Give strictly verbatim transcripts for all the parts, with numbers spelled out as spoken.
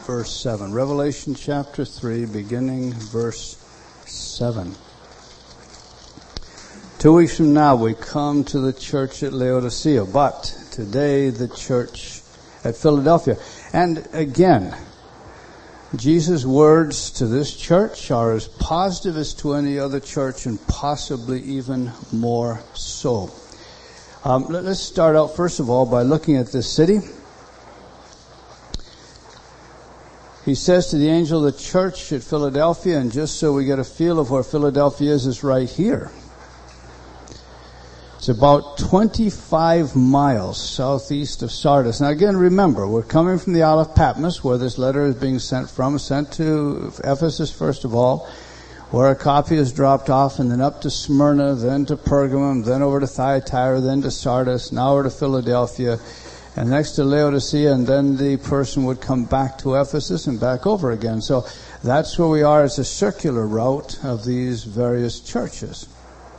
verse seven. Revelation chapter three, beginning verse seven. Two weeks from now, we come to the church at Laodicea, but today the church at Philadelphia. And again, Jesus' words to this church are as positive as to any other church, and possibly even more so. Um, let's start out, first of all, by looking at this city. He says to the angel of the church at Philadelphia, and just so we get a feel of where Philadelphia is, is right here. It's about twenty-five miles southeast of Sardis. Now again, remember, we're coming from the Isle of Patmos, where this letter is being sent from, sent to Ephesus first of all, where a copy is dropped off, and then up to Smyrna, then to Pergamum, then over to Thyatira, then to Sardis, now over to Philadelphia, and next to Laodicea, and then the person would come back to Ephesus and back over again. So that's where we are. It's a circular route of these various churches.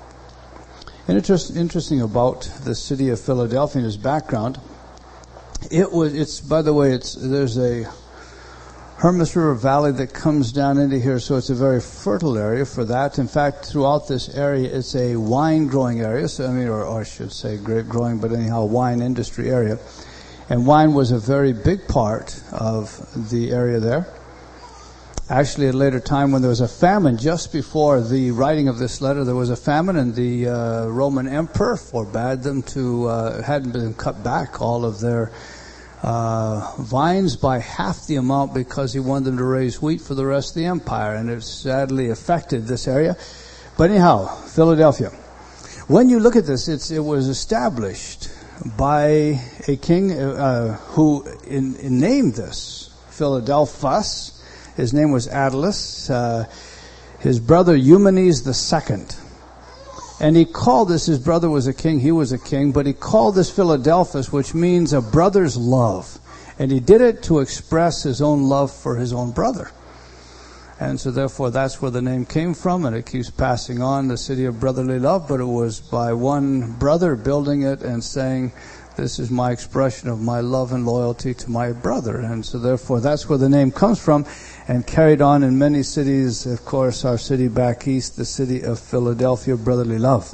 And interest, interesting about the city of Philadelphia and its background, it was, it's, by the way, it's, there's a Hermus River Valley that comes down into here, so it's a very fertile area for that. In fact, throughout this area, it's a wine growing area, so I mean, or, or I should say grape growing, but anyhow, wine industry area. And wine was a very big part of the area there. Actually, at a later time when there was a famine, just before the writing of this letter, there was a famine, and the uh, Roman emperor forbade them to, uh, hadn't been cut back all of their uh, vines by half the amount, because he wanted them to raise wheat for the rest of the empire, and it sadly affected this area. But anyhow, Philadelphia. When you look at this, it's, it was established by a king uh, who in, in named this Philadelphus. His name was Attalus. Uh, his brother Eumenes the Second. And he called this, his brother was a king, he was a king, but he called this Philadelphus, which means a brother's love. And he did it to express his own love for his own brother. And so therefore that's where the name came from, and it keeps passing on, the city of brotherly love, but it was by one brother building it and saying, this is my expression of my love and loyalty to my brother. And so therefore that's where the name comes from, and carried on in many cities. Of course, our city back east, the city of Philadelphia, brotherly love.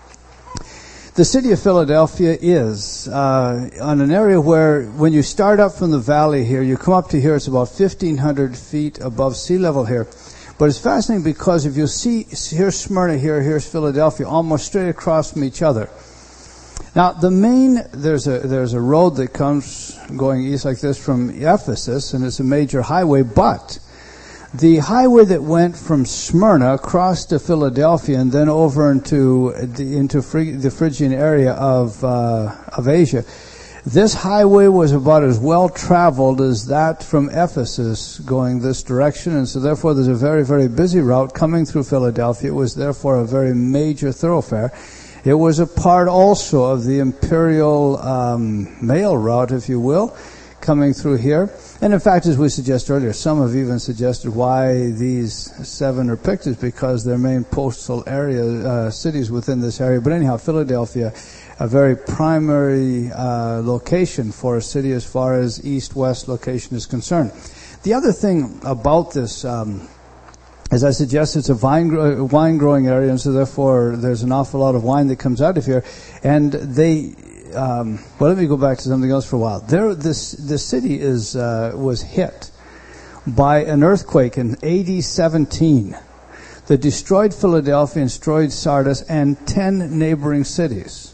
The city of Philadelphia is uh, on an area where, when you start up from the valley here, you come up to here, it's about fifteen hundred feet above sea level here. But it's fascinating because if you see, here's Smyrna here, here's Philadelphia, almost straight across from each other. Now, the main, there's a, there's a road that comes going east like this from Ephesus, and it's a major highway, but the highway that went from Smyrna across to Philadelphia and then over into the, into the Phrygian area of, uh, of Asia, this highway was about as well traveled as that from Ephesus going this direction, and so therefore there's a very, very busy route coming through Philadelphia. It was therefore a very major thoroughfare. It was a part also of the imperial um, mail route, if you will, coming through here. And in fact, as we suggested earlier, some have even suggested why these seven are picked is because they're main postal area uh, cities within this area. But anyhow, Philadelphia, a very primary uh, location for a city as far as east-west location is concerned. The other thing about this, um, as I suggest, it's a vine, gro- wine growing area, and so therefore there's an awful lot of wine that comes out of here. And they, um, well, let me go back to something else for a while. There, this the city is uh, was hit by an earthquake in A D seventeen that destroyed Philadelphia and destroyed Sardis and ten neighboring cities.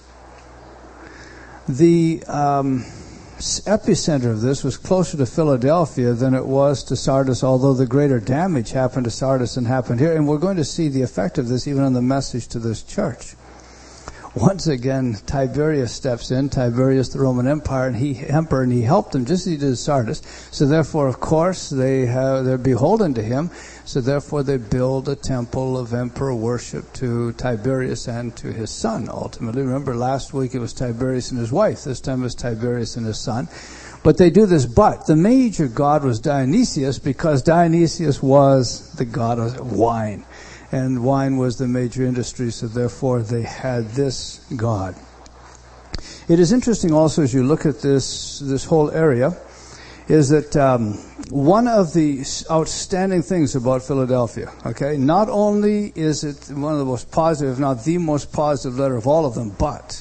The um, epicenter of this was closer to Philadelphia than it was to Sardis, although the greater damage happened to Sardis than happened here. And we're going to see the effect of this even on the message to this church. Once again, Tiberius steps in, Tiberius the Roman Empire, and he emperor, and he helped them just as he did Sardis. So therefore, of course, they have, they're beholden to him. So therefore, they build a temple of emperor worship to Tiberius and to his son, ultimately. Remember, last week it was Tiberius and his wife. This time it's Tiberius and his son. But they do this, but the major god was Dionysius, because Dionysius was the god of wine. And wine was the major industry, so therefore they had this god. It is interesting also as you look at this this whole area, is that um, one of the outstanding things about Philadelphia, okay, not only is it one of the most positive, if not the most positive letter of all of them, but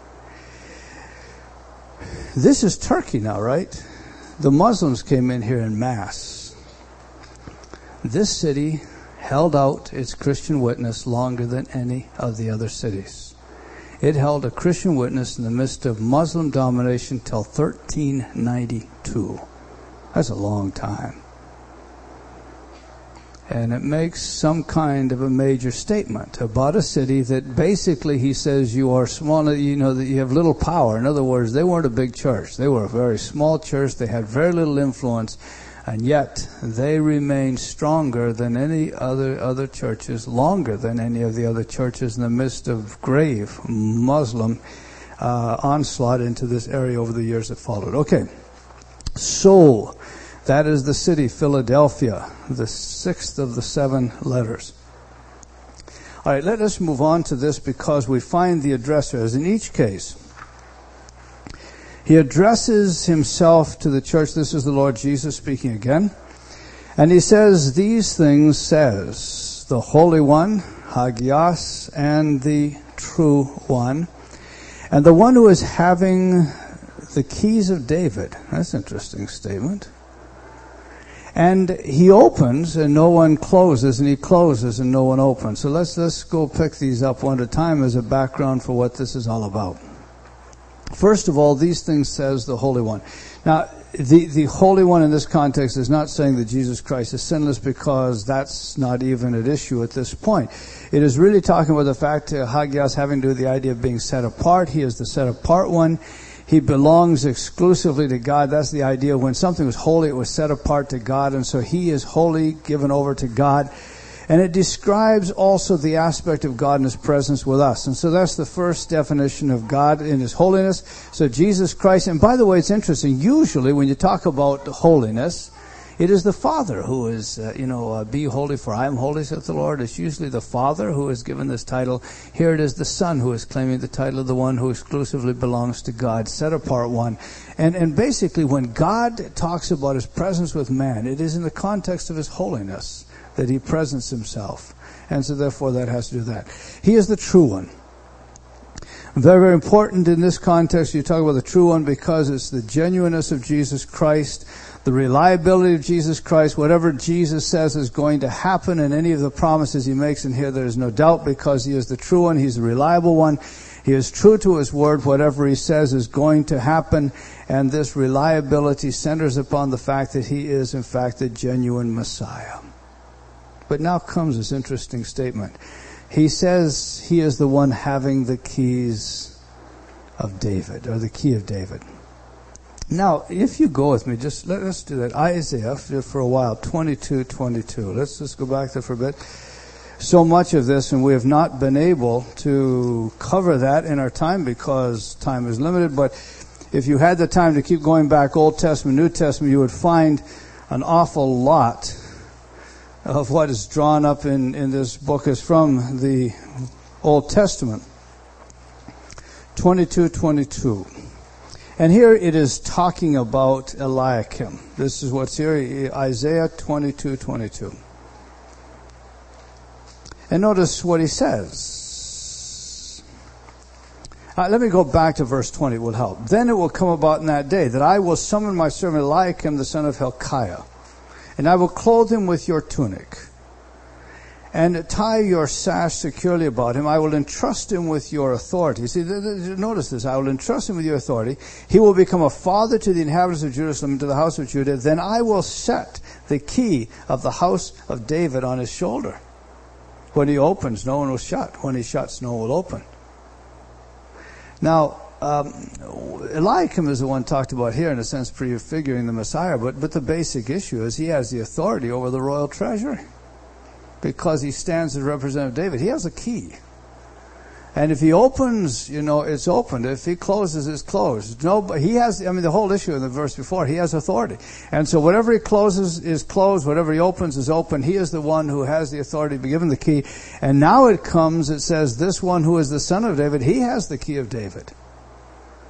this is Turkey now, right? The Muslims came in here en masse. This city held out its Christian witness longer than any of the other cities. It held a Christian witness in the midst of Muslim domination till thirteen ninety-two. That's a long time. And it makes some kind of a major statement about a city that basically he says you are small, you know, that you have little power. In other words, they weren't a big church. They were a very small church. They had very little influence, and yet they remained stronger than any other other churches, longer than any of the other churches in the midst of grave Muslim uh, onslaught into this area over the years that followed. Okay, so that is the city, Philadelphia, the sixth of the seven letters. All right, let us move on to this because we find the addresser, as in each case, he addresses himself to the church. This is the Lord Jesus speaking again. And he says, these things says the Holy One, Hagios, and the True One, and the one who is having the keys of David. That's an interesting statement. And he opens and no one closes, and he closes and no one opens. So let's let's go pick these up one at a time as a background for what this is all about. First of all, these things says the Holy One. Now, the, the Holy One in this context is not saying that Jesus Christ is sinless, because that's not even at issue at this point. It is really talking about the fact uh, Hagios having to do with the idea of being set apart. He is the set apart one. He belongs exclusively to God. That's the idea. When something was holy, it was set apart to God. And so he is holy, given over to God. And it describes also the aspect of God in his presence with us. And so that's the first definition of God in his holiness. So Jesus Christ, and by the way, it's interesting. Usually when you talk about holiness, it is the Father who is, uh, you know, uh, be holy for I am holy, saith the Lord. It's usually the Father who is given this title. Here it is the Son who is claiming the title of the one who exclusively belongs to God, set apart one. And, and basically when God talks about his presence with man, it is in the context of his holiness that he presents himself. And so therefore that has to do that. He is the true one. Very, very important in this context. You talk about the true one because it's the genuineness of Jesus Christ, the reliability of Jesus Christ. Whatever Jesus says is going to happen, and any of the promises he makes in here, there is no doubt, because he is the true one. He's the reliable one. He is true to his word. Whatever he says is going to happen. And this reliability centers upon the fact that he is, in fact, the genuine Messiah. But now comes this interesting statement. He says he is the one having the keys of David, or the key of David. Now, if you go with me, just let us do that. Isaiah, for a while, twenty-two twenty-two. Let's just go back there for a bit. So much of this, and we have not been able to cover that in our time because time is limited. But if you had the time to keep going back Old Testament, New Testament, you would find an awful lot of what is drawn up in, in this book is from the Old Testament. twenty-two twenty-two. And here it is talking about Eliakim. This is what's here, Isaiah twenty-two twenty-two. And notice what he says. Uh, let me go back to verse twenty, it will help. Then it will come about in that day that I will summon my servant Eliakim, the son of Hilkiah, and I will clothe him with your tunic, and tie your sash securely about him. I will entrust him with your authority. See, th- th- notice this. I will entrust him with your authority. He will become a father to the inhabitants of Jerusalem and to the house of Judah. Then I will set the key of the house of David on his shoulder. When he opens, no one will shut. When he shuts, no one will open. Now, um, Eliakim is the one talked about here, in a sense prefiguring the Messiah, but, but the basic issue is he has the authority over the royal treasury. Because he stands as representative of David. He has a key. And if he opens, you know, it's opened. If he closes, it's closed. No, but he has, I mean, the whole issue in the verse before, he has authority. And so whatever he closes is closed. Whatever he opens is open. He is the one who has the authority to be given the key. And now it comes, it says, this one who is the son of David, he has the key of David.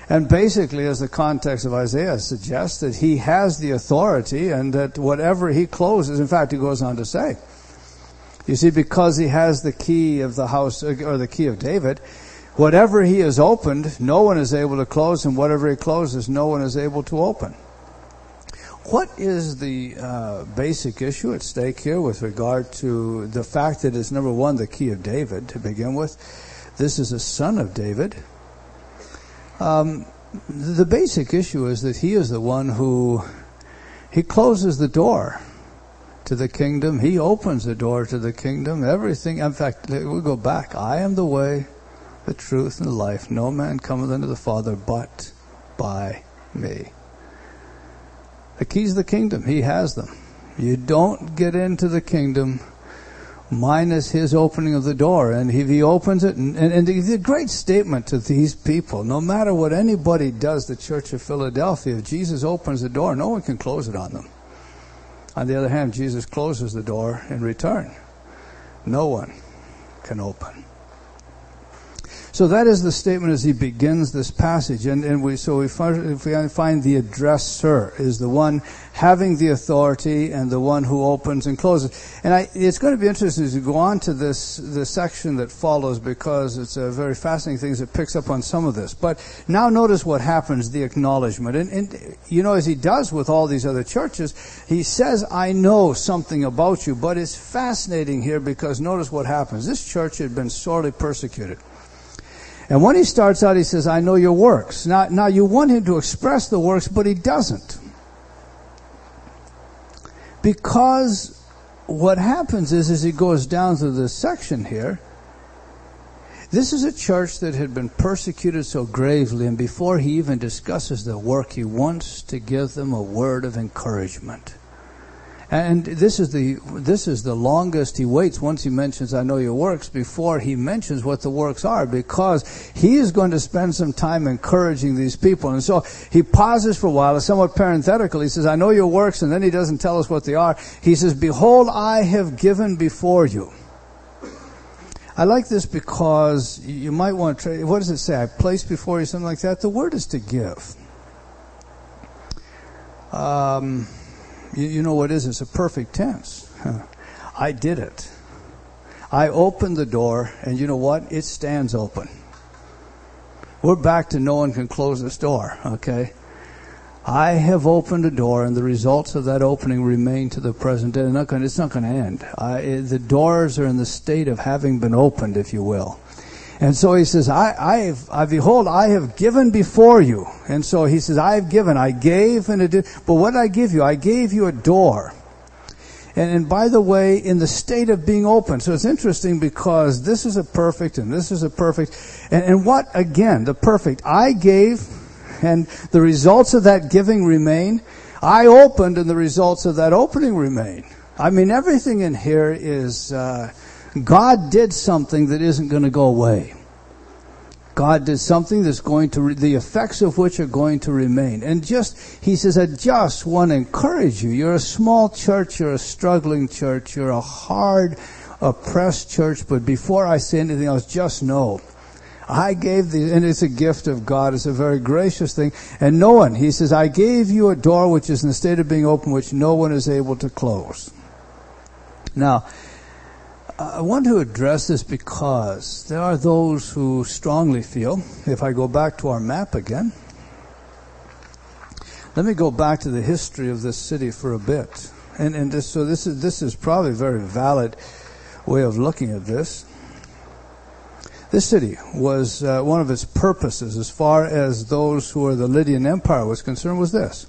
And basically, as the context of Isaiah suggests, that he has the authority and that whatever he closes, in fact, he goes on to say, you see, because he has the key of the house, or the key of David, whatever he has opened, no one is able to close, and whatever he closes, no one is able to open. What is the uh, basic issue at stake here with regard to the fact that it's, number one, the key of David to begin with? This is a son of David. Um, the basic issue is that he is the one who, he closes the door to the kingdom. He opens the door to the kingdom. Everything, in fact, we'll go back. I am the way, the truth, and the life. No man cometh unto the Father but by me. The keys of the kingdom, he has them. You don't get into the kingdom minus his opening of the door. And if he opens it, and, and, and the great statement to these people, no matter what anybody does, the Church of Philadelphia, if Jesus opens the door, no one can close it on them. On the other hand, Jesus closes the door in return. No one can open. So that is the statement as he begins this passage. And, and we, so we find, if we find the addresser is the one having the authority and the one who opens and closes. And I, it's going to be interesting as we go on to this, the section that follows, because it's a very fascinating thing that picks up on some of this. But now notice what happens, the acknowledgement. And, and, you know, as he does with all these other churches, he says, I know something about you. But it's fascinating here because notice what happens. This church had been sorely persecuted. And when he starts out, he says, I know your works. Now, now you want him to express the works, but he doesn't. Because what happens is, as he goes down through this section here, this is a church that had been persecuted so gravely, and before he even discusses the work, he wants to give them a word of encouragement. And this is the this is the longest he waits once he mentions, I know your works, before he mentions what the works are, because he is going to spend some time encouraging these people. And so he pauses for a while, it's somewhat parenthetical. He says, I know your works, and then he doesn't tell us what they are. He says, behold, I have given before you. I like this because you might want to try, what does it say? I place before you, something like that. The word is to give. Um... You, you know what it is? It's a perfect tense. I did it. I opened the door, and you know what? It stands open. We're back to no one can close this door, okay? I have opened a door, and the results of that opening remain to the present day. It's not going, it's not going to end. I, the doors are in the state of having been opened, if you will. And so he says, I, I have, I, behold, I have given before you. And so he says, I have given, I gave, and it did, but what did I give you? I gave you a door. And, and by the way, in the state of being open. So it's interesting because this is a perfect and this is a perfect. And, and what, again, the perfect? I gave, and the results of that giving remain. I opened, and the results of that opening remain. I mean, everything in here is, uh, God did something that isn't going to go away. God did something that's going to, re- the effects of which are going to remain. And just, he says, I just want to encourage you. You're a small church, you're a struggling church, you're a hard, oppressed church, but before I say anything else, just know, I gave the, and it's a gift of God, it's a very gracious thing, and no one, he says, I gave you a door which is in the state of being open, which no one is able to close. Now, I want to address this because there are those who strongly feel, if I go back to our map again, let me go back to the history of this city for a bit. And, and this, so this is, this is probably a very valid way of looking at this. This city was, uh, one of its purposes as far as those who are the Lydian Empire was concerned was this.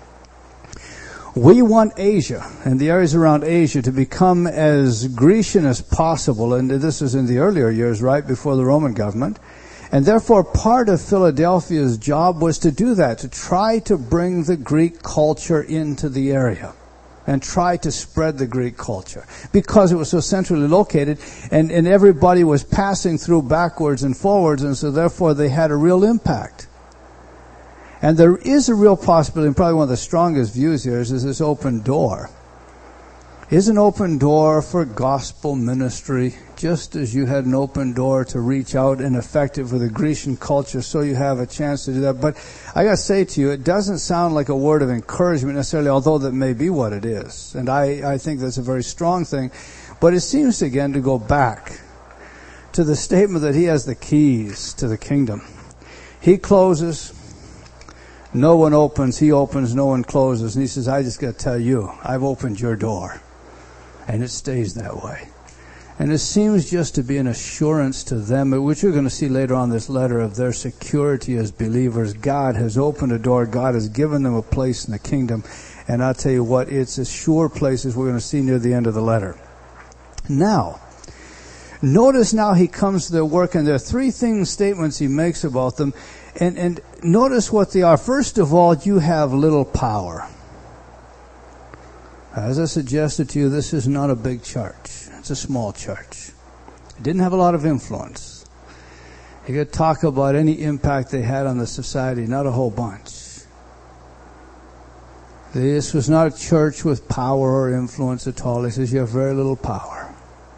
We want Asia and the areas around Asia to become as Grecian as possible, and this is in the earlier years, right before the Roman government. And therefore, part of Philadelphia's job was to do that, to try to bring the Greek culture into the area and try to spread the Greek culture because it was so centrally located, and, and everybody was passing through backwards and forwards, and so therefore they had a real impact. And there is a real possibility, and probably one of the strongest views here is, is this open door is an open door for gospel ministry, just as you had an open door to reach out and affect it for the Grecian culture, so you have a chance to do that. But I gotta say to you, it doesn't sound like a word of encouragement necessarily, although that may be what it is. And I, I think that's a very strong thing. But it seems again to go back to the statement that he has the keys to the kingdom. He closes, no one opens, he opens, no one closes. And he says, I just gotta tell you, I've opened your door. And it stays that way. And it seems just to be an assurance to them, which we're going to see later on in this letter, of their security as believers. God has opened a door. God has given them a place in the kingdom. And I'll tell you what, it's a sure place, as we're going to see near the end of the letter. Now, notice now he comes to their work, and there are three things, statements he makes about them. And, and notice what they are. First of all, you have little power. As I suggested to you, this is not a big church. It's a small church. It didn't have a lot of influence. You could talk about any impact they had on the society, not a whole bunch. This was not a church with power or influence at all. He says you have very little power.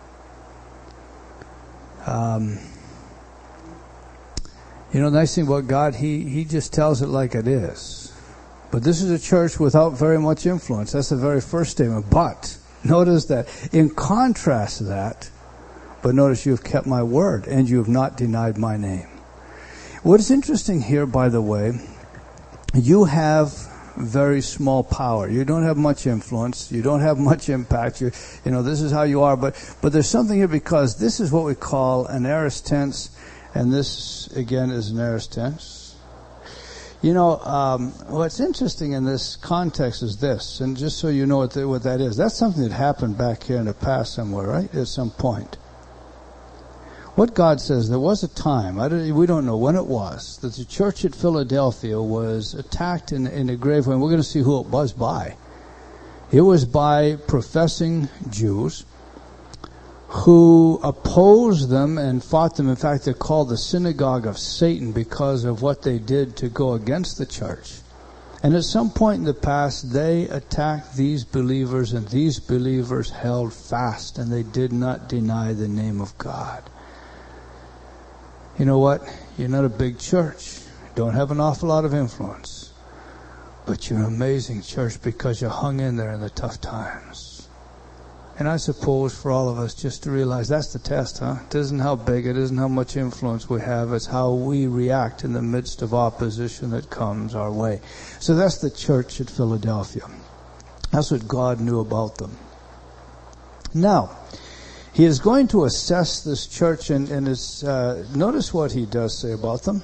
Um, you know, the nice thing about God, He, He just tells it like it is. But this is a church without very much influence. That's the very first statement. But notice that in contrast to that, but notice you have kept my word and you have not denied my name. What is interesting here, by the way, you have very small power. You don't have much influence. You don't have much impact. You, you know, this is how you are. But, but there's something here, because this is what we call an aorist tense, and this, again, is an aorist tense. You know, um, what's interesting in this context is this, and just so you know what, the, what that is, that's something that happened back here in the past somewhere, right? At some point. What God says, there was a time, I don't, we don't know when it was, that the church at Philadelphia was attacked in, in a grave way, and we're going to see who it was by. It was by professing Jews who opposed them and fought them. In fact, they're called the synagogue of Satan because of what they did to go against the church. And at some point in the past, they attacked these believers, and these believers held fast, and they did not deny the name of God. You know what? You're not a big church. You don't have an awful lot of influence. But you're an amazing church because you hung in there in the tough times. And I suppose for all of us just to realize that's the test, huh? It isn't how big, it isn't how much influence we have, it's how we react in the midst of opposition that comes our way. So that's the church at Philadelphia. That's what God knew about them. Now, he is going to assess this church, and, and is, uh, notice what he does say about them.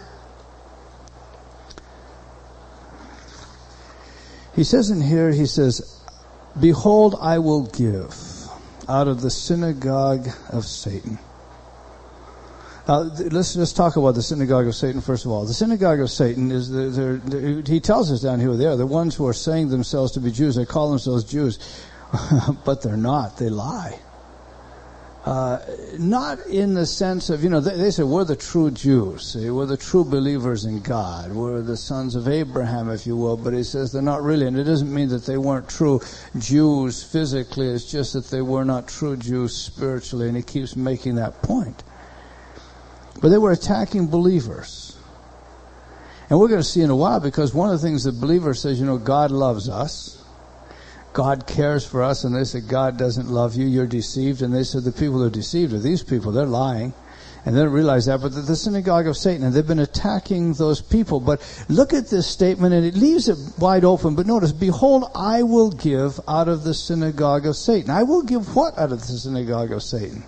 He says in here, he says, behold, I will give out of the synagogue of Satan. Now, let's just talk about the synagogue of Satan first of all. The synagogue of Satan is, they're, they're, they're, he tells us down here, they are the ones who are saying themselves to be Jews. They call themselves Jews, but they're not. They lie. Uh, not in the sense of, you know, they, they say we're the true Jews. See? We're the true believers in God. We're the sons of Abraham, if you will. But he says they're not really. And it doesn't mean that they weren't true Jews physically. It's just that they were not true Jews spiritually. And he keeps making that point. But they were attacking believers. And we're going to see in a while, because one of the things the believer says, you know, God loves us. God cares for us, and they said God doesn't love you, you're deceived. And they said the people who are deceived are these people, they're lying. And they don't realize that, but the synagogue of Satan, and they've been attacking those people. But look at this statement, and it leaves it wide open. But notice, behold, I will give out of the synagogue of Satan. I will give what out of the synagogue of Satan?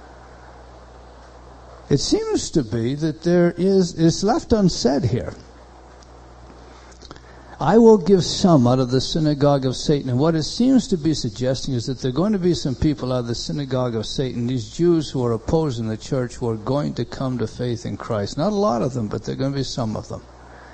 It seems to be that there is, it's left unsaid here. I will give some out of the synagogue of Satan. And what it seems to be suggesting is that there are going to be some people out of the synagogue of Satan, these Jews who are opposing the church, who are going to come to faith in Christ. Not a lot of them, but there are going to be some of them.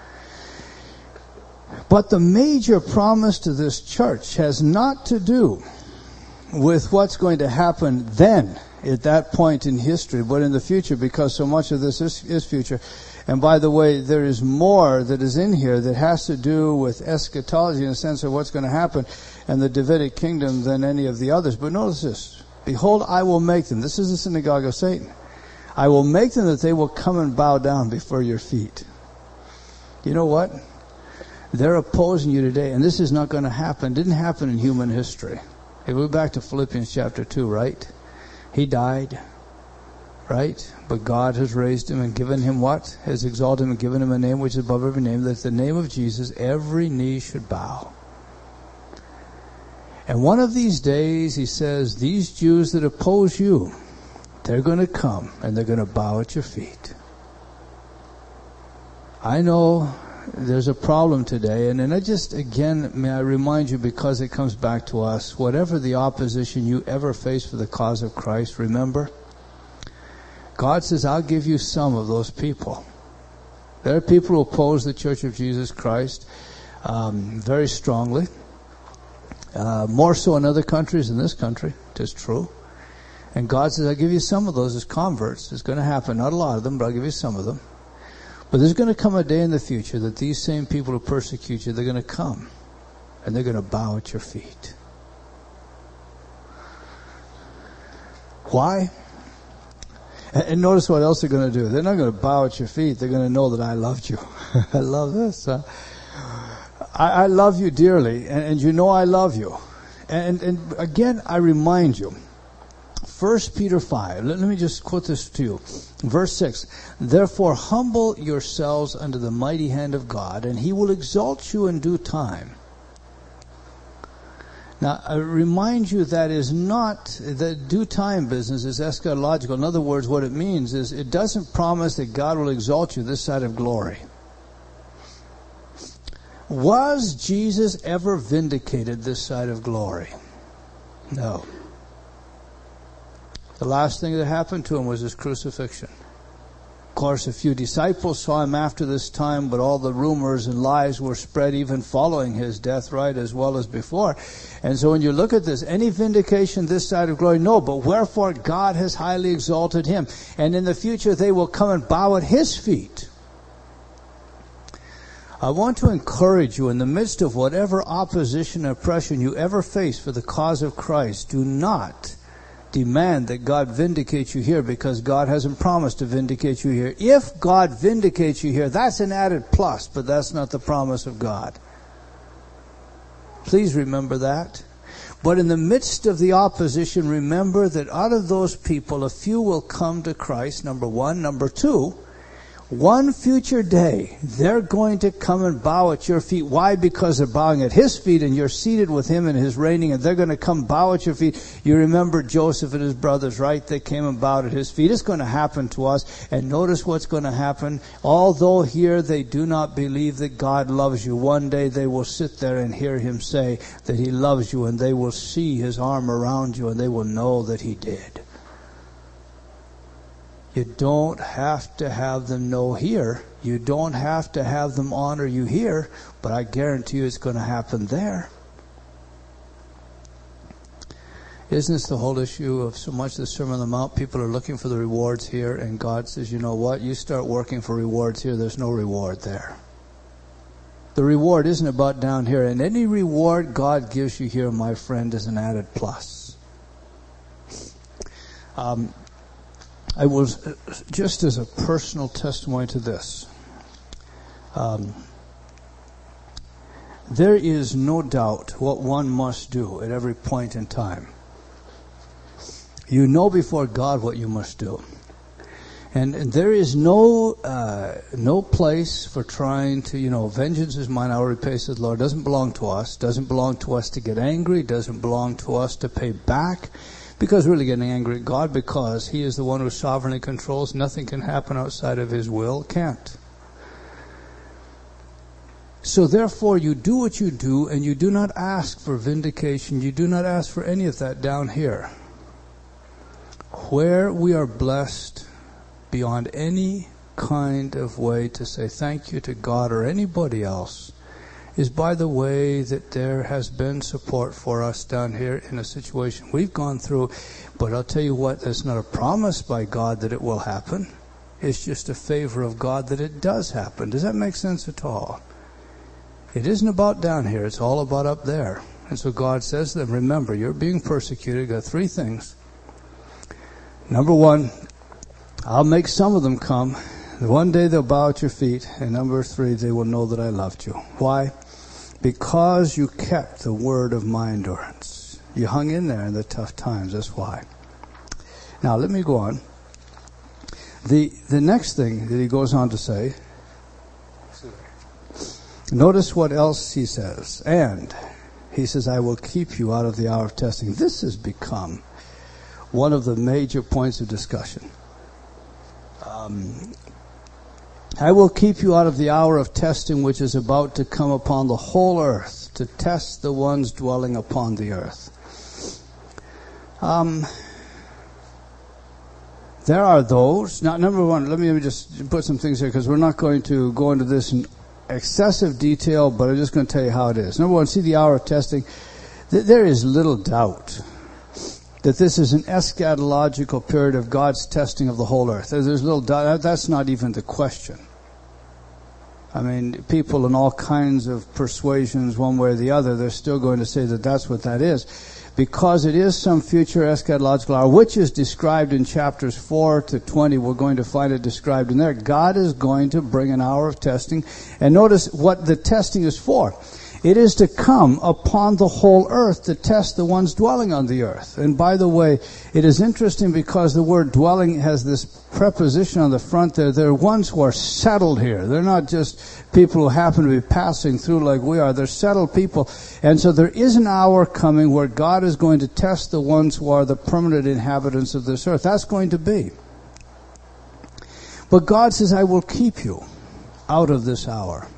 But the major promise to this church has not to do with what's going to happen then, at that point in history, but in the future, because so much of this is, is future. And by the way, there is more that is in here that has to do with eschatology in the sense of what's going to happen and the Davidic kingdom than any of the others. But notice this. Behold, I will make them. This is the synagogue of Satan. I will make them that they will come and bow down before your feet. You know what? They're opposing you today, and this is not going to happen. It didn't happen in human history. If we go back to Philippians chapter two, right? He died. Right? But God has raised him and given him what? Has exalted him and given him a name which is above every name, that at the name of Jesus every knee should bow. And one of these days, he says, these Jews that oppose you, they're going to come and they're going to bow at your feet. I know there's a problem today, and then I just, again, may I remind you, because it comes back to us, whatever the opposition you ever face for the cause of Christ, remember, God says, I'll give you some of those people. There are people who oppose the Church of Jesus Christ um, very strongly. Uh, more so in other countries than this country. It is true. And God says, I'll give you some of those as converts. It's going to happen. Not a lot of them, but I'll give you some of them. But there's going to come a day in the future that these same people who persecute you, they're going to come. And they're going to bow at your feet. Why? And notice what else they're going to do. They're not going to bow at your feet. They're going to know that I loved you. I love this. Huh? I, I love you dearly, and, and you know I love you. And, and again, I remind you, First Peter five, let, let me just quote this to you. Verse six, therefore humble yourselves under the mighty hand of God, and he will exalt you in due time. Now, I remind you that is not, the due time business is eschatological. In other words, what it means is it doesn't promise that God will exalt you this side of glory. Was Jesus ever vindicated this side of glory? No. The last thing that happened to him was his crucifixion. Of course, a few disciples saw him after this time, but all the rumors and lies were spread even following his death, right, as well as before. And so when you look at this, any vindication this side of glory? No, but wherefore God has highly exalted him. And in the future they will come and bow at his feet. I want to encourage you in the midst of whatever opposition and oppression you ever face for the cause of Christ, do not demand that God vindicate you here, because God hasn't promised to vindicate you here. If God vindicates you here, that's an added plus, but that's not the promise of God. Please remember that. But in the midst of the opposition, remember that out of those people, a few will come to Christ, number one. Number two, one future day, they're going to come and bow at your feet. Why? Because they're bowing at his feet and you're seated with him in his reigning, and they're going to come bow at your feet. You remember Joseph and his brothers, right? They came and bowed at his feet. It's going to happen to us. And notice what's going to happen. Although here they do not believe that God loves you, one day they will sit there and hear him say that he loves you, and they will see his arm around you, and they will know that he did. You don't have to have them know here. You don't have to have them honor you here. But I guarantee you it's going to happen there. Isn't this the whole issue of so much of the Sermon on the Mount? People are looking for the rewards here, and God says, you know what? You start working for rewards here, there's no reward there. The reward isn't about down here. And any reward God gives you here, my friend, is an added plus. Um... I was, just as a personal testimony to this, um, there is no doubt what one must do at every point in time. You know before God what you must do. And, and there is no uh, no place for trying to, you know, vengeance is mine, I will repay, says the Lord. It doesn't belong to us. It doesn't belong to us to get angry. It doesn't belong to us to pay back. Because we're really getting angry at God, because he is the one who sovereignly controls. Nothing can happen outside of his will. It can't. So therefore you do what you do, and you do not ask for vindication. You do not ask for any of that down here. Where we are blessed beyond any kind of way to say thank you to God or anybody else is by the way that there has been support for us down here in a situation we've gone through. But I'll tell you what, that's not a promise by God that it will happen. It's just a favor of God that it does happen. Does that make sense at all? It isn't about down here. It's all about up there. And so God says to them, remember, you're being persecuted. You've got three things. Number one, I'll make some of them come. One day they'll bow at your feet. And number three, they will know that I loved you. Why? Because you kept the word of my endurance. You hung in there in the tough times. That's why. Now, let me go on. The the next thing that he goes on to say, notice what else he says. And he says, I will keep you out of the hour of testing. This has become one of the major points of discussion. Um, I will keep you out of the hour of testing which is about to come upon the whole earth, to test the ones dwelling upon the earth. Um... There are those. Now, number one, let me just put some things here because we're not going to go into this in excessive detail, but I'm just going to tell you how it is. Number one, see the hour of testing. There is little doubt that this is an eschatological period of God's testing of the whole earth. There's little doubt. That's not even the question. I mean, people in all kinds of persuasions, one way or the other, they're still going to say that that's what that is. Because it is some future eschatological hour, which is described in chapters four to twenty. We're going to find it described in there. God is going to bring an hour of testing. And notice what the testing is for. It is to come upon the whole earth to test the ones dwelling on the earth. And by the way, it is interesting because the word dwelling has this preposition on the front there. They're ones who are settled here. They're not just people who happen to be passing through like we are. They're settled people. And so there is an hour coming where God is going to test the ones who are the permanent inhabitants of this earth. That's going to be. But God says, I will keep you out of this hour.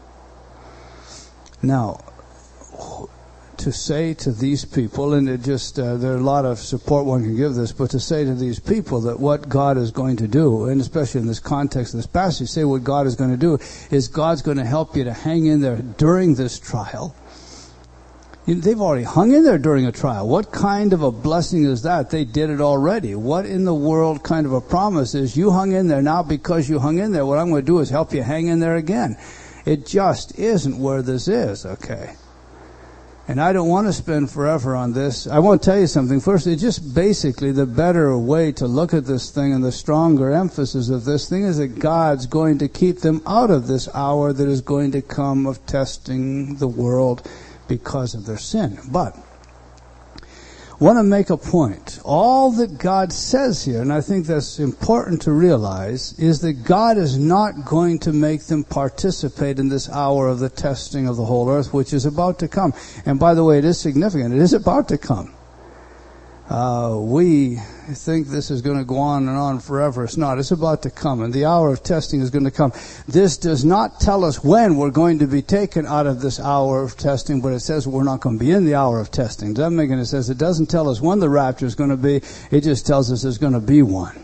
Now, to say to these people, and it just, uh, there are a lot of support one can give this, but to say to these people that what God is going to do, and especially in this context of this passage, say what God is going to do is God's going to help you to hang in there during this trial. They've already hung in there during a trial. What kind of a blessing is that? They did it already. What in the world kind of a promise is you hung in there now because you hung in there? What I'm going to do is help you hang in there again. It just isn't where this is, okay? And I don't want to spend forever on this. I want to tell you something. First, it's just basically the better way to look at this thing and the stronger emphasis of this thing is that God's going to keep them out of this hour that is going to come of testing the world because of their sin. But I want to make a point. All that God says here, and I think that's important to realize, is that God is not going to make them participate in this hour of the testing of the whole earth, which is about to come. And by the way, it is significant. It is about to come. Uh, we think this is going to go on and on forever. It's not. It's about to come, and the hour of testing is going to come. This does not tell us when we're going to be taken out of this hour of testing, but it says we're not going to be in the hour of testing. Doesn't make any sense. It doesn't tell us when the rapture is going to be. It just tells us there's going to be one.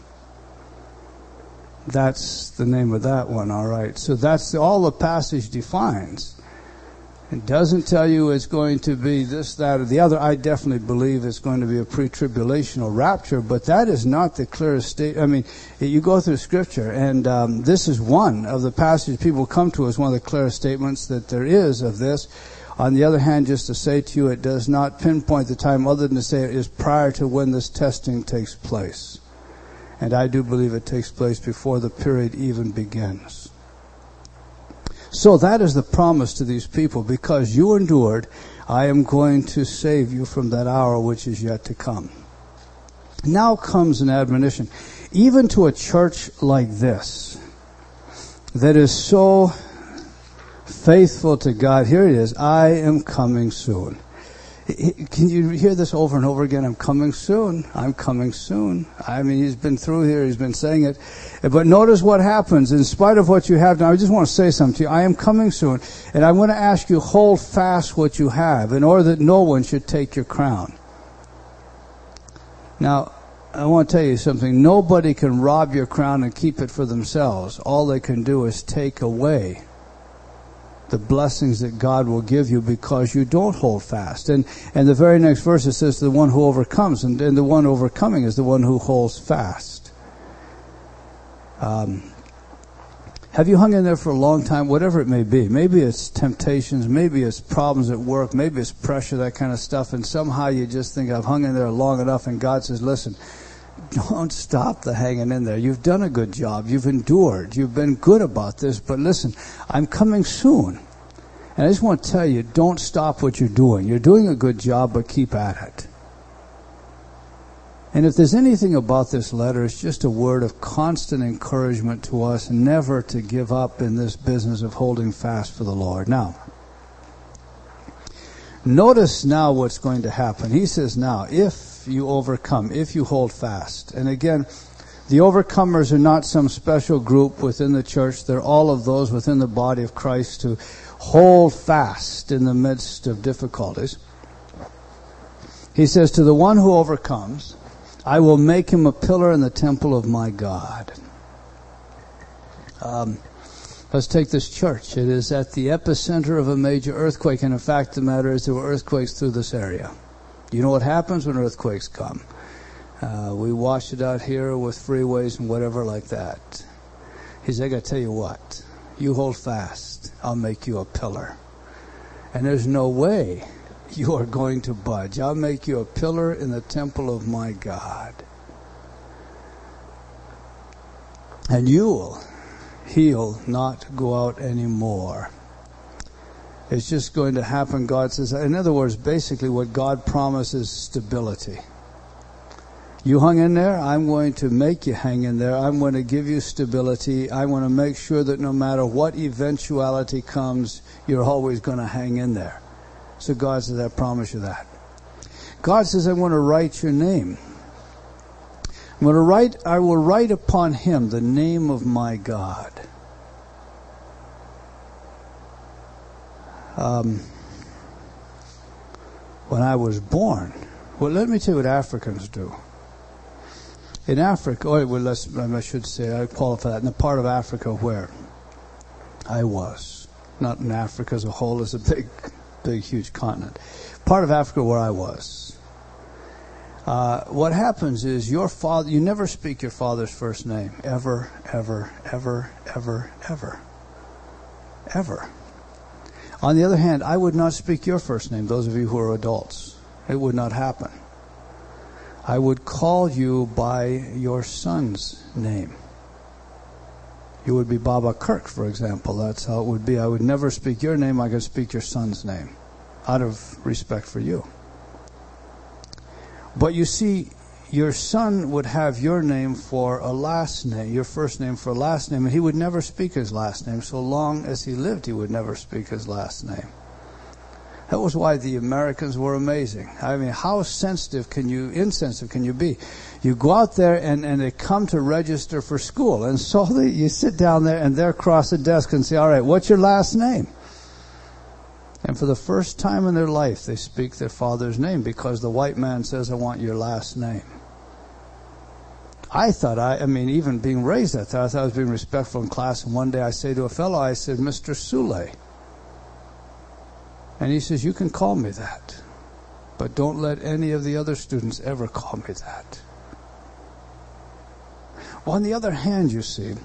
That's the name of that one, all right. So that's all the passage defines. It doesn't tell you it's going to be this, that, or the other. I definitely believe it's going to be a pre-tribulational rapture, but that is not the clearest state. I mean, you go through Scripture, and um, this is one of the passages people come to as one of the clearest statements that there is of this. On the other hand, just to say to you, it does not pinpoint the time other than to say it is prior to when this testing takes place. And I do believe it takes place before the period even begins. So that is the promise to these people. Because you endured, I am going to save you from that hour which is yet to come. Now comes an admonition. Even to a church like this, that is so faithful to God. Here it is. I am coming soon. Can you hear this over and over again? I'm coming soon. I'm coming soon. I mean, he's been through here. He's been saying it. But notice what happens. In spite of what you have now, I just want to say something to you. I am coming soon. And I want to ask you, hold fast what you have in order that no one should take your crown. Now, I want to tell you something. Nobody can rob your crown and keep it for themselves. All they can do is take away the blessings that God will give you because you don't hold fast. And and the very next verse it says the one who overcomes, and, and the one overcoming is the one who holds fast. Um, have you hung in there for a long time? Whatever it may be. Maybe it's temptations. Maybe it's problems at work. Maybe it's pressure, that kind of stuff. And somehow you just think, I've hung in there long enough. And God says, listen, don't stop the hanging in there. You've done a good job. You've endured. You've been good about this. But listen, I'm coming soon. And I just want to tell you, don't stop what you're doing. You're doing a good job, but keep at it. And if there's anything about this letter, it's just a word of constant encouragement to us never to give up in this business of holding fast for the Lord. Now, notice now what's going to happen. He says now, if you overcome, if you hold fast. And again, the overcomers are not some special group within the church. They're all of those within the body of Christ who hold fast in the midst of difficulties. He says, to the one who overcomes, I will make him a pillar in the temple of my God. Um, let's take this church. It is at the epicenter of a major earthquake, and in fact the matter is there were earthquakes through this area. You know what happens when earthquakes come? Uh, we watched it out here with freeways and whatever like that. He said, I got to tell you what, you hold fast, I'll make you a pillar. And there's no way you are going to budge. I'll make you a pillar in the temple of my God. And you will, he'll not go out anymore. It's just going to happen, God says. In other words, basically what God promises is stability. You hung in there, I'm going to make you hang in there. I'm going to give you stability. I want to make sure that no matter what eventuality comes, you're always going to hang in there. So God says, I promise you that. God says, I want to write your name. I'm going to write, I will write upon him the name of my God. Um, when I was born, well, let me tell you what Africans do. In Africa, oh, well, let's, I should say, I qualify that. In the part of Africa where I was, not in Africa as a whole, it's a big, big, huge continent. Part of Africa where I was. Uh, what happens is your father, you never speak your father's first name. Ever, ever, ever, ever, ever. Ever. On the other hand, I would not speak your first name, those of you who are adults. It would not happen. I would call you by your son's name. You would be Baba Kirk, for example. That's how it would be. I would never speak your name. I could speak your son's name out of respect for you. But you see, your son would have your name for a last name, your first name for a last name, and he would never speak his last name. So long as he lived, he would never speak his last name. That was why the Americans were amazing. I mean, how sensitive can you, insensitive can you be? You go out there and, and they come to register for school. And so they, you sit down there and they're across the desk and say, all right, what's your last name? And for the first time in their life, they speak their father's name because the white man says, I want your last name. I thought, I, I mean, even being raised that, I thought I was being respectful in class. And one day I say to a fellow, I said, Mister Sule. And he says, you can call me that, but don't let any of the other students ever call me that. Well, on the other hand, you see,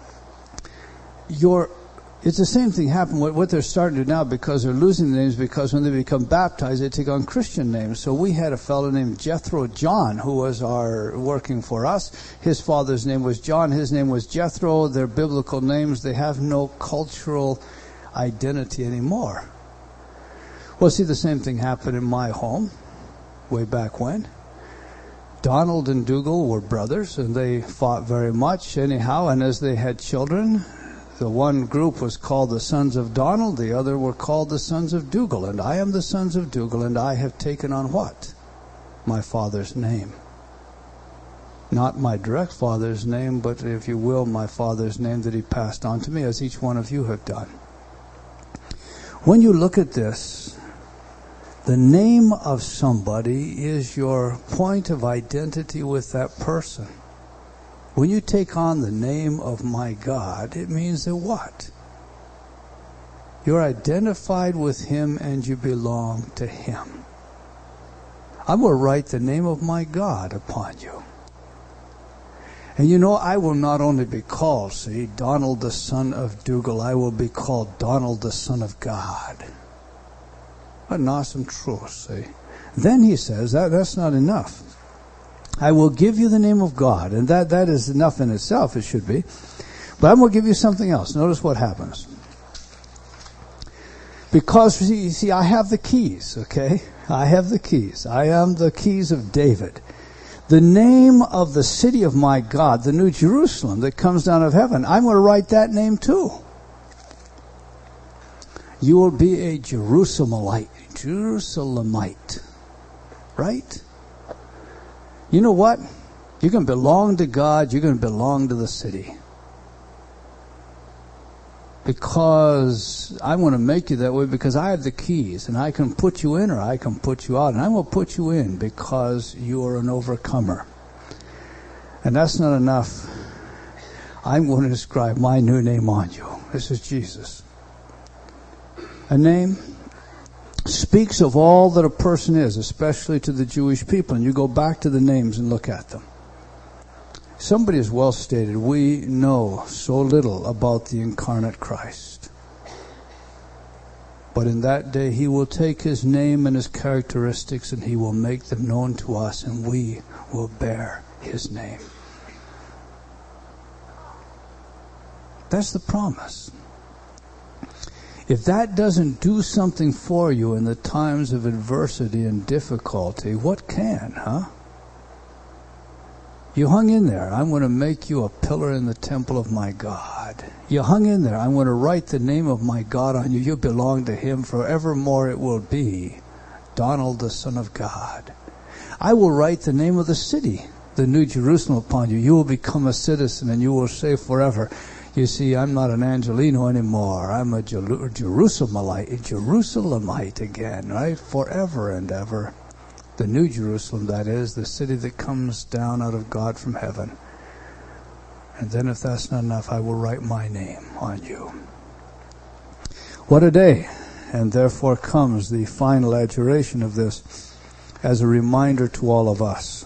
your it's the same thing happened. What, what they're starting to do now, because they're losing the names, because when they become baptized, they take on Christian names. So we had a fellow named Jethro John who was our working for us. His father's name was John. His name was Jethro. They're biblical names. They have no cultural identity anymore. Well, see, the same thing happened in my home way back when. Donald and Dougal were brothers, and they fought very much anyhow. And as they had children, the one group was called the sons of Donald, the other were called the sons of Dougal. And I am the sons of Dougal, and I have taken on what? My father's name. Not my direct father's name, but if you will, my father's name that he passed on to me, as each one of you have done. When you look at this, the name of somebody is your point of identity with that person. When you take on the name of my God, it means that what? You're identified with him and you belong to him. I'm going to write the name of my God upon you. And you know, I will not only be called, see, Donald the son of Dougal, I will be called Donald the son of God. What an awesome truth, see. Then he says, that that's not enough. I will give you the name of God, and that, that is enough in itself, it should be. But I'm going to give you something else. Notice what happens. Because, you see, I have the keys, okay? I have the keys. I am the keys of David. The name of the city of my God, the New Jerusalem that comes down of heaven, I'm going to write that name too. You will be a Jerusalemite. Jerusalemite. Right? You know what? You're going to belong to God. You're going to belong to the city. Because I want to make you that way because I have the keys and I can put you in or I can put you out. And I'm going to put you in because you are an overcomer. And that's not enough. I'm going to describe my new name on you. This is Jesus. A name speaks of all that a person is, especially to the Jewish people. And you go back to the names and look at them. Somebody has well stated, we know so little about the incarnate Christ. But in that day he will take his name and his characteristics and he will make them known to us and we will bear his name. That's the promise. If that doesn't do something for you in the times of adversity and difficulty, what can, huh? You hung in there. I'm going to make you a pillar in the temple of my God. You hung in there. I'm going to write the name of my God on you. You belong to him forevermore. It will be Donald, the son of God. I will write the name of the city, the New Jerusalem, upon you. You will become a citizen and you will say forever, you see, I'm not an Angelino anymore. I'm a Jer- Jerusalemite, a Jerusalemite again, right? Forever and ever. The New Jerusalem, that is, the city that comes down out of God from heaven. And then if that's not enough, I will write my name on you. What a day. And therefore comes the final adjuration of this as a reminder to all of us.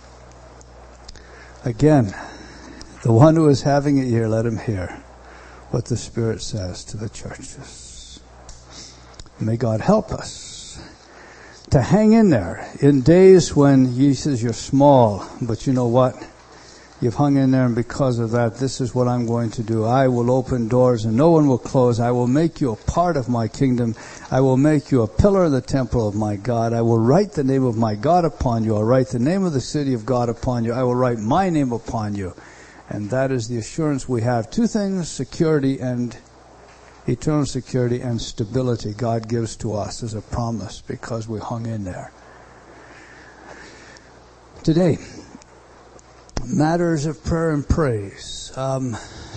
Again, the one who is having an ear, let him hear what the Spirit says to the churches. May God help us to hang in there in days when he says you're small, but you know what? You've hung in there, and because of that, this is what I'm going to do. I will open doors and no one will close. I will make you a part of my kingdom. I will make you a pillar of the temple of my God. I will write the name of my God upon you. I'll write the name of the city of God upon you. I will write my name upon you. And that is the assurance we have. Two things, security and eternal security and stability God gives to us as a promise because we hung in there. Today, matters of prayer and praise. Um,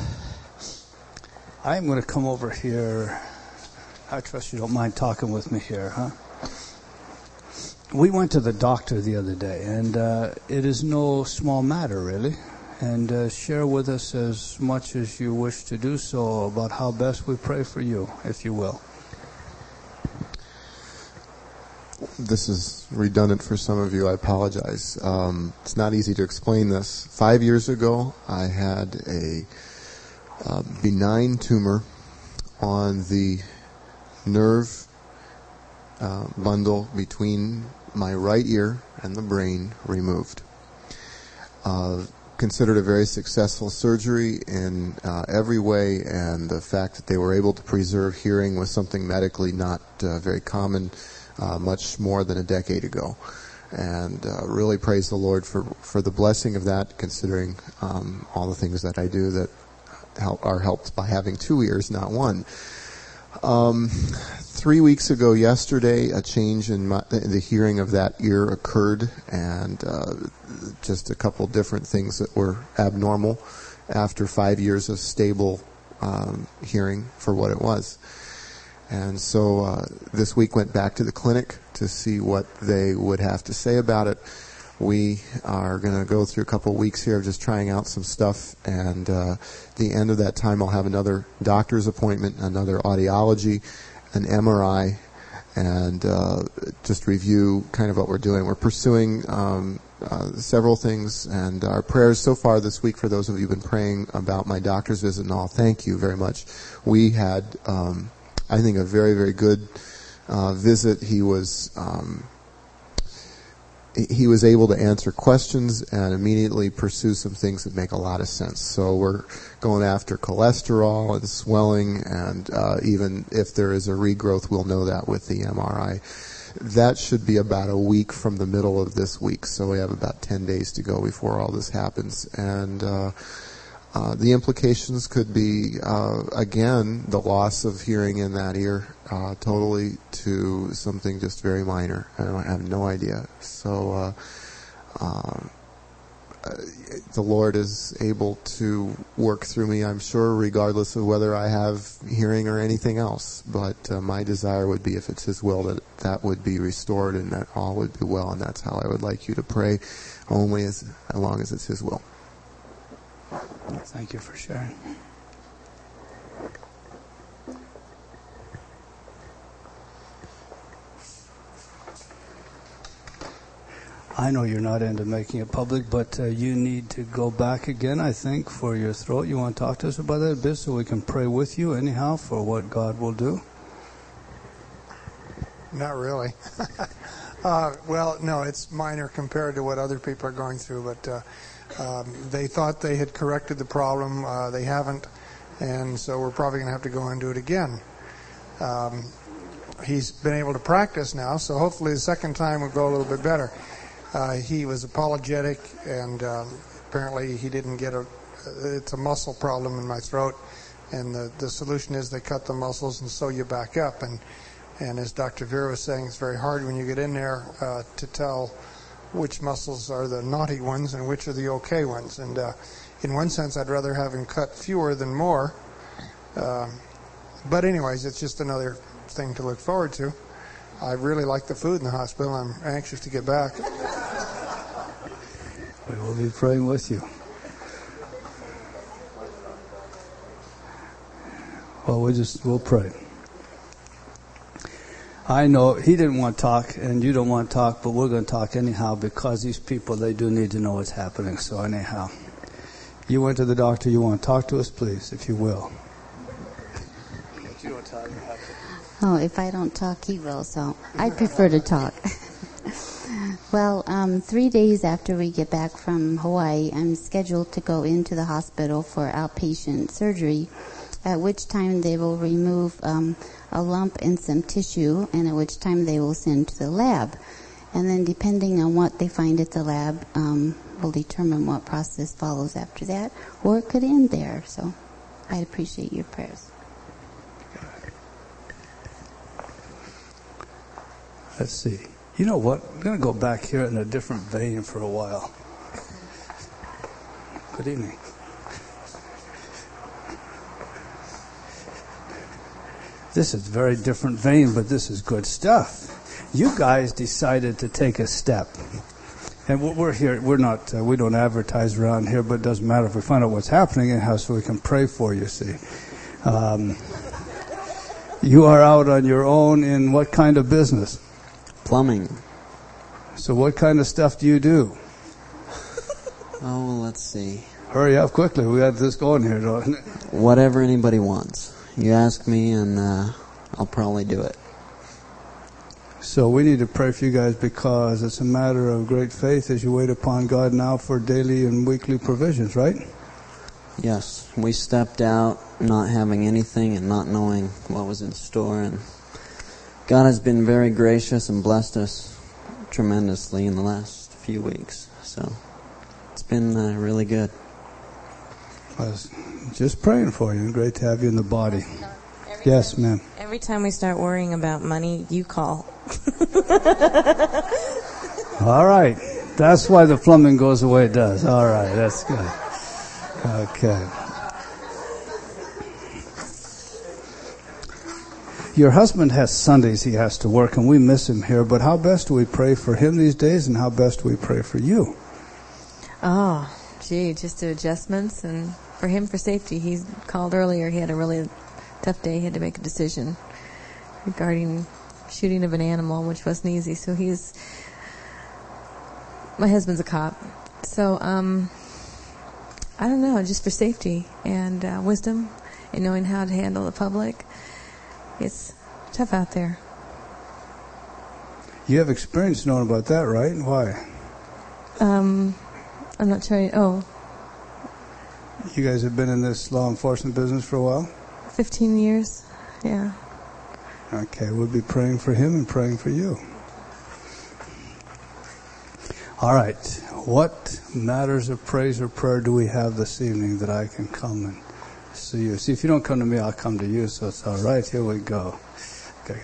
I'm going to come over here. I trust you don't mind talking with me here, huh? We went to the doctor the other day, and uh, it is no small matter, really. And uh, share with us as much as you wish to do so about how best we pray for you, if you will. This is redundant for some of you. I apologize. Um, it's not easy to explain this. Five years ago, I had a uh, benign tumor on the nerve uh, bundle between my right ear and the brain removed. Uh, considered a very successful surgery in uh, every way, and the fact that they were able to preserve hearing was something medically not uh, very common uh, much more than a decade ago. And uh, really praise the Lord for, for the blessing of that, considering um, all the things that I do that help, are helped by having two ears, not one. Um, three weeks ago yesterday, a change in my, the hearing of that ear occurred, and uh, just a couple different things that were abnormal after five years of stable um, hearing for what it was. And so uh, this week went back to the clinic to see what they would have to say about it. We are going to go through a couple of weeks here of just trying out some stuff, and uh, at the end of that time I'll have another doctor's appointment, another audiology, an M R I, and uh, just review kind of what we're doing. We're pursuing um, uh, several things, and our prayers so far this week, for those of you who've been praying about my doctor's visit and all, thank you very much. We had, um, I think, a very, very good uh, visit. He was... Um, He was able to answer questions and immediately pursue some things that make a lot of sense. So we're going after cholesterol and swelling, and uh, even if there is a regrowth, we'll know that with the M R I. That should be about a week from the middle of this week, so we have about ten days to go before all this happens. And uh, uh, the implications could be, uh, again, the loss of hearing in that ear uh, totally to something just very minor. I, don't, I have no idea. So uh, uh, the Lord is able to work through me, I'm sure, regardless of whether I have hearing or anything else. But uh, my desire would be, if it's His will, that that would be restored and that all would be well. And that's how I would like you to pray, only as, as long as it's His will. Thank you for sharing. I know you're not into making it public, but uh, you need to go back again, I think, for your throat. You want to talk to us about that a bit so we can pray with you anyhow for what God will do? Not really. uh, well, no, it's minor compared to what other people are going through, but uh, um, they thought they had corrected the problem. Uh, they haven't, and so we're probably going to have to go and do it again. Um, he's been able to practice now, so hopefully the second time will go a little bit better. Uh, he was apologetic, and um, apparently he didn't get a, it's a muscle problem in my throat, and the, the solution is they cut the muscles and sew you back up. And, and as Doctor Vera was saying, it's very hard when you get in there uh, to tell which muscles are the naughty ones and which are the okay ones. And uh, in one sense, I'd rather have him cut fewer than more. Uh, but anyways, it's just another thing to look forward to. I really like the food in the hospital. I'm anxious to get back. We will be praying with you. Well, we just, we'll pray. I know he didn't want to talk and you don't want to talk, but we're going to talk anyhow because these people, they do need to know what's happening. So anyhow, you went to the doctor. You want to talk to us, please, if you will. But you don't talk, you have to. Oh, if I don't talk, he will, so I prefer to talk. Well, um, three days after we get back from Hawaii, I'm scheduled to go into the hospital for outpatient surgery, at which time they will remove um, a lump and some tissue, and at which time they will send to the lab. And then depending on what they find at the lab, um, will determine what process follows after that, or it could end there. So I'd appreciate your prayers. Let's see. You know what? I'm going to go back here in a different vein for a while. Good evening. This is very different vein, but this is good stuff. You guys decided to take a step. And we're here, we're not, uh, we don't advertise around here, but it doesn't matter if we find out what's happening in-house so we can pray for you, see. Um, you are out on your own in what kind of business? Plumbing. So what kind of stuff do you do? Oh, well, let's see. Hurry up quickly. We got this going here, don't we? Whatever anybody wants. You ask me and uh, I'll probably do it. So we need to pray for you guys because it's a matter of great faith as you wait upon God now for daily and weekly provisions, right? Yes. We stepped out not having anything and not knowing what was in store, and God has been very gracious and blessed us tremendously in the last few weeks. So it's been uh, really good. I was just praying for you. Great to have you in the body. Yes, ma'am. Every time we start worrying about money, you call. All right. That's why the plumbing goes the way it does. All right. That's good. Okay. Your husband has Sundays he has to work, and we miss him here, but how best do we pray for him these days, and how best do we pray for you? Oh, gee, just do adjustments, and for him, for safety. He called earlier. He had a really tough day. He had to make a decision regarding shooting of an animal, which wasn't easy. So he's, my husband's a cop. So, um, I don't know, just for safety and uh, wisdom and knowing how to handle the public. It's tough out there. You have experience knowing about that, right? Why? Um, I'm not sure. Oh. You guys have been in this law enforcement business for a while? fifteen years, yeah. Okay, we'll be praying for him and praying for you. All right, what matters of praise or prayer do we have this evening that I can come and see you? See, if you don't come to me, I'll come to you, so it's all right. Here we go. Okay.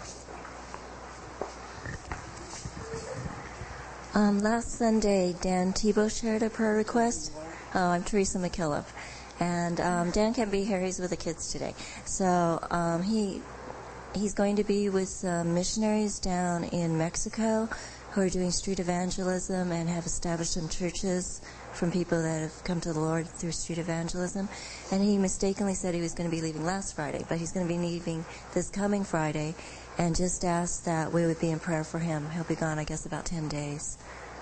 Um, last Sunday, Dan Tebow shared a prayer request. Oh, I'm Teresa McKillop. And um, Dan can't be here. He's with the kids today. So um, he he's going to be with uh, missionaries down in Mexico who are doing street evangelism and have established some churches from people that have come to the Lord through street evangelism. And he mistakenly said he was going to be leaving last Friday, but he's going to be leaving this coming Friday, and just asked that we would be in prayer for him. He'll be gone, I guess, about ten days.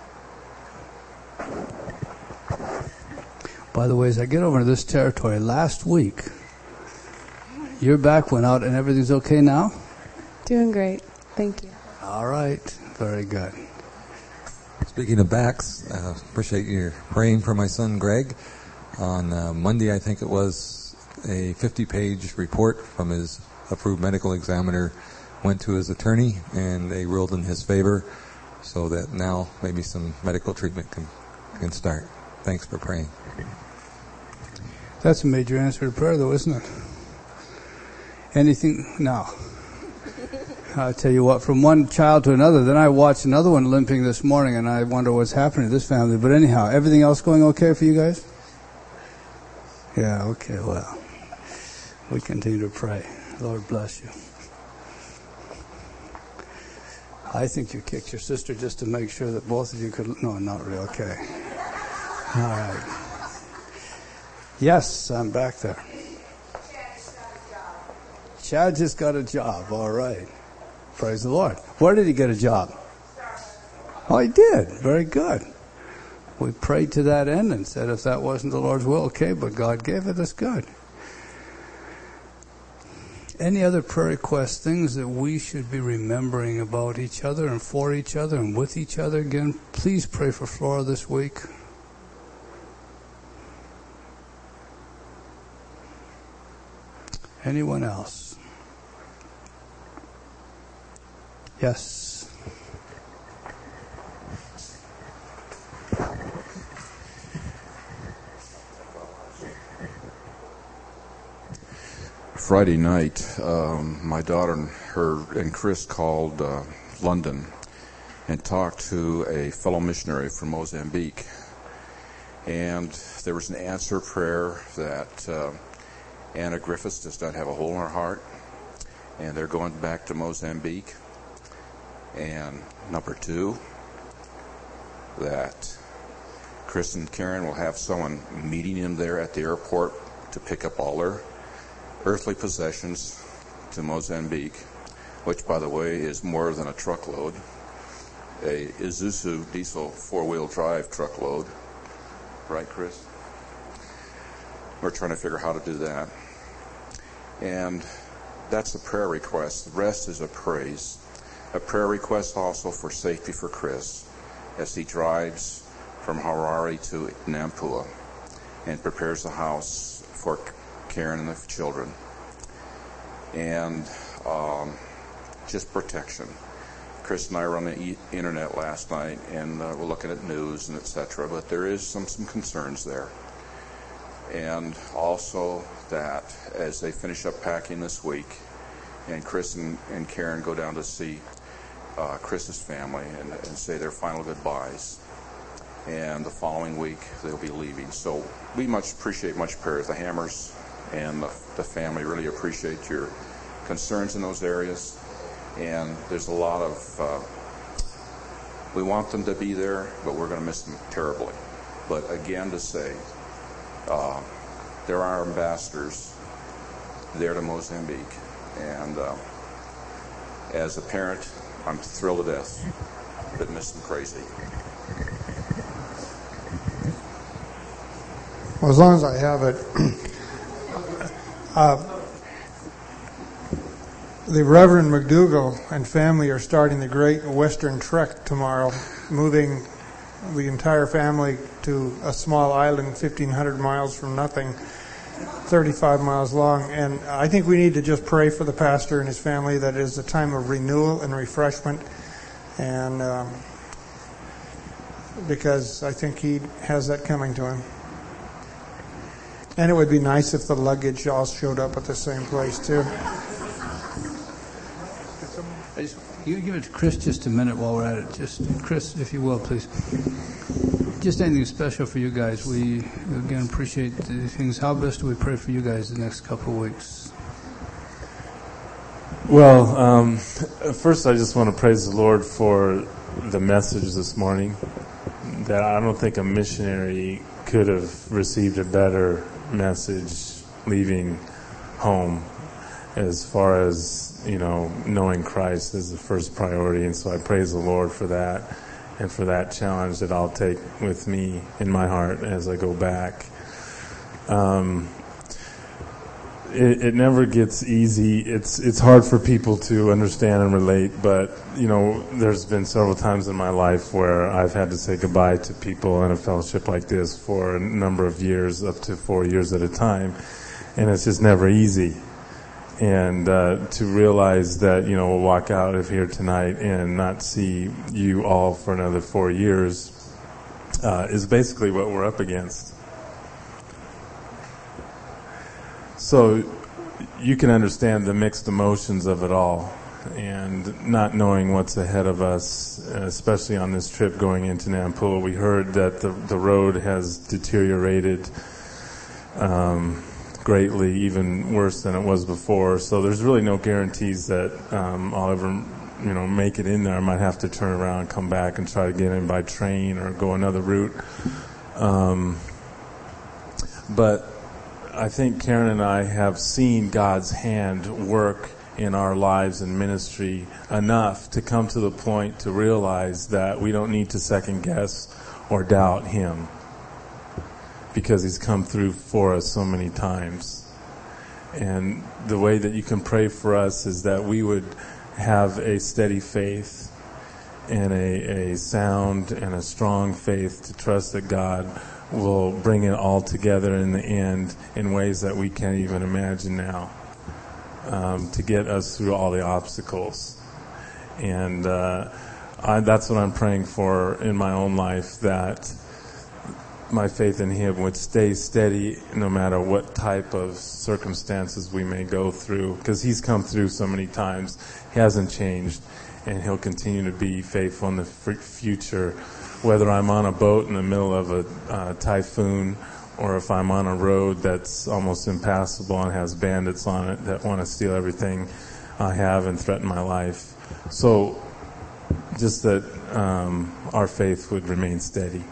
By the way, as I get over to this territory, last week, your back went out and everything's okay now? Doing great. Thank you. All right. Very good. Speaking of backs, uh, appreciate you praying for my son Greg. On uh, Monday, I think it was, a fifty-page report from his approved medical examiner went to his attorney, and they ruled in his favor, so that now maybe some medical treatment can can start. Thanks for praying. That's a major answer to prayer, though, isn't it? Anything? No. I'll tell you what, from one child to another, then I watched another one limping this morning, and I wonder what's happening to this family. But anyhow, everything else going okay for you guys? Yeah, okay, well, we continue to pray. Lord bless you. I think you kicked your sister just to make sure that both of you could... No, not really. Okay. All right. Yes, I'm back there. Chad just got a job. All right. Praise the Lord. Where did he get a job? Oh, he did. Very good. We prayed to that end and said if that wasn't the Lord's will, okay, but God gave it, that's good. Any other prayer requests, things that we should be remembering about each other and for each other and with each other? Again, please pray for Flora this week. Anyone else? Yes. Friday night, um, my daughter and her and Chris called uh, London and talked to a fellow missionary from Mozambique. And there was an answer prayer that uh, Anna Griffiths does not have a hole in her heart, and they're going back to Mozambique. And number two, that Chris and Karen will have someone meeting them there at the airport to pick up all their earthly possessions to Mozambique, which, by the way, is more than a truckload, a Isuzu diesel four-wheel drive truckload. Right, Chris? We're trying to figure out how to do that. And that's a prayer request. The rest is a praise. A prayer request also for safety for Chris as he drives from Harare to Nampula and prepares the house for Karen and the children. And um, just protection. Chris and I were on the e- internet last night, and uh, we're looking at news and et cetera, but there is some, some concerns there. And also that as they finish up packing this week, and Chris and, and Karen go down to see uh, Chris's family and, and say their final goodbyes, and the following week they'll be leaving. So we much appreciate much prayer. The Hammers and the, the family really appreciate your concerns in those areas. And there's a lot of, uh, we want them to be there, but we're going to miss them terribly. But again, to say, uh, there are ambassadors there to Mozambique, and uh, as a parent, I'm thrilled to death, but miss him crazy. Well, as long as I have it, uh, the Reverend McDougall and family are starting the Great Western Trek tomorrow, moving the entire family to a small island fifteen hundred miles from nothing, thirty-five miles long. And I think we need to just pray for the pastor and his family that it is a time of renewal and refreshment, and um, because I think he has that coming to him. And it would be nice if the luggage all showed up at the same place too. I just, you give it to Chris just a minute while we're at it. Just Chris, if you will, please. Just anything special for you guys. We again appreciate the things. How best do we pray for you guys the next couple of weeks? Well, um, first I just want to praise the Lord for the message this morning. That I don't think a missionary could have received a better message leaving home, as far as, you know, knowing Christ is the first priority. And so I praise the Lord for that, and for that challenge that I'll take with me in my heart as I go back. Um, it, it never gets easy. It's it's hard for people to understand and relate, but, you know, there's been several times in my life where I've had to say goodbye to people in a fellowship like this for a number of years, up to four years at a time, and it's just never easy. And uh, to realize that, you know, we'll walk out of here tonight and not see you all for another four years uh, is basically what we're up against. So you can understand the mixed emotions of it all, and not knowing what's ahead of us, especially on this trip going into Nampula. We heard that the the road has deteriorated um, greatly, even worse than it was before. So there's really no guarantees that um, I'll ever, you know, make it in there. I might have to turn around and come back and try to get in by train or go another route. Um, but I think Karen and I have seen God's hand work in our lives and ministry enough to come to the point to realize that we don't need to second guess or doubt Him, because He's come through for us so many times. And the way that you can pray for us is that we would have a steady faith and a, a sound and a strong faith to trust that God will bring it all together in the end in ways that we can't even imagine now, um, to get us through all the obstacles. And uh, I, that's what I'm praying for in my own life, that my faith in Him would stay steady no matter what type of circumstances we may go through, because He's come through so many times. He hasn't changed, and He'll continue to be faithful in the f- future. Whether I'm on a boat in the middle of a uh, typhoon, or if I'm on a road that's almost impassable and has bandits on it that want to steal everything I have and threaten my life. So just that um, our faith would remain steady.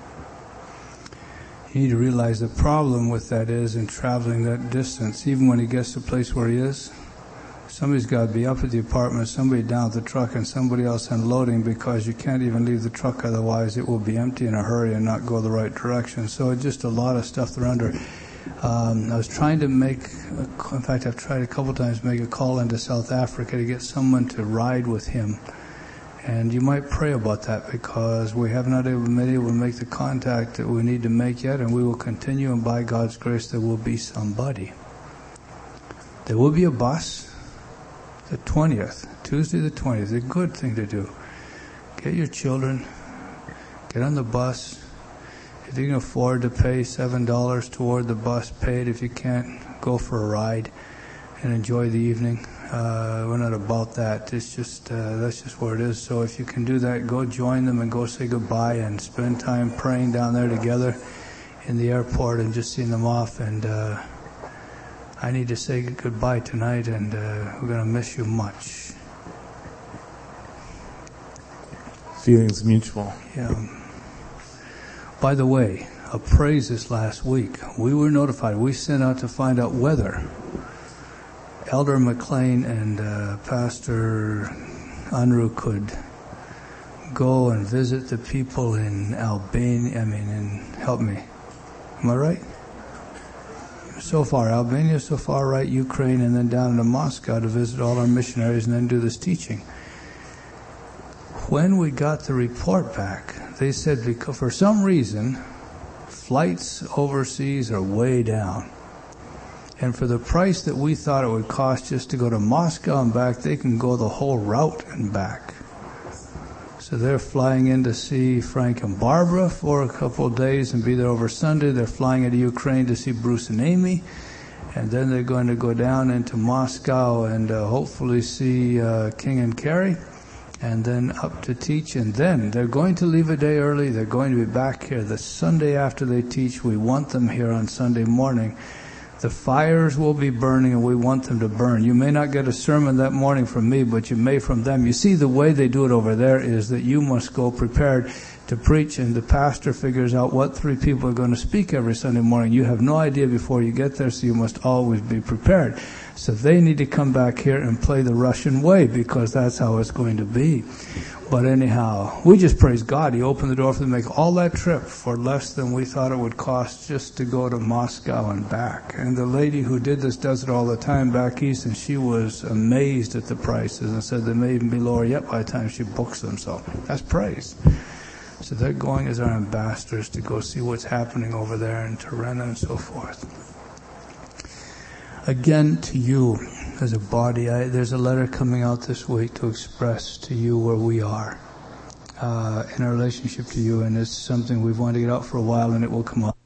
You need to realize the problem with that is, in traveling that distance, even when he gets to the place where he is, somebody's got to be up at the apartment, somebody down at the truck, and somebody else unloading, because you can't even leave the truck, otherwise it will be empty in a hurry and not go the right direction. So it's just a lot of stuff they're under. Um, I was trying to make, a, in fact I've tried a couple times to make a call into South Africa to get someone to ride with him. And you might pray about that, because we have not been able to make the contact that we need to make yet, and we will continue, and by God's grace there will be somebody. There will be a bus. The twentieth, Tuesday the twentieth, a good thing to do. Get your children, get on the bus. If you can afford to pay seven dollars toward the bus, pay it. If you can't, go for a ride and enjoy the evening. Uh, we're not about that. It's just, uh, that's just what it is. So if you can do that, go join them and go say goodbye and spend time praying down there together in the airport and just seeing them off. And, uh, I need to say goodbye tonight, and uh, we're going to miss you much. Feelings mutual. Yeah. By the way, a praise this last week. We were notified. We sent out to find out whether Elder McLean and uh, Pastor Unruh could go and visit the people in Albania, I mean, in, help me, am I right? So far, Albania, so far right, Ukraine, and then down to Moscow to visit all our missionaries and then do this teaching. When we got the report back, they said because for some reason, flights overseas are way down. And for the price that we thought it would cost just to go to Moscow and back, they can go the whole route and back. So they're flying in to see Frank and Barbara for a couple of days and be there over Sunday. They're flying into Ukraine to see Bruce and Amy. And then they're going to go down into Moscow and uh, hopefully see uh, King and Carrie. And then up to teach. And then they're going to leave a day early. They're going to be back here the Sunday after they teach. We want them here on Sunday morning. The fires will be burning and we want them to burn. You may not get a sermon that morning from me, but you may from them. You see, the way they do it over there is that you must go prepared to preach, and the pastor figures out what three people are going to speak every Sunday morning. You have no idea before you get there, so you must always be prepared. So they need to come back here and play the Russian way, because that's how it's going to be. But anyhow, we just praise God. He opened the door for them to make all that trip for less than we thought it would cost just to go to Moscow and back. And the lady who did this does it all the time back east, and she was amazed at the prices and said they may even be lower yet by the time she books them. So that's praise. So they're going as our ambassadors to go see what's happening over there in Tirana and so forth. Again, to you as a body, I, there's a letter coming out this week to express to you where we are uh, in our relationship to you, and it's something we've wanted to get out for a while, and it will come up.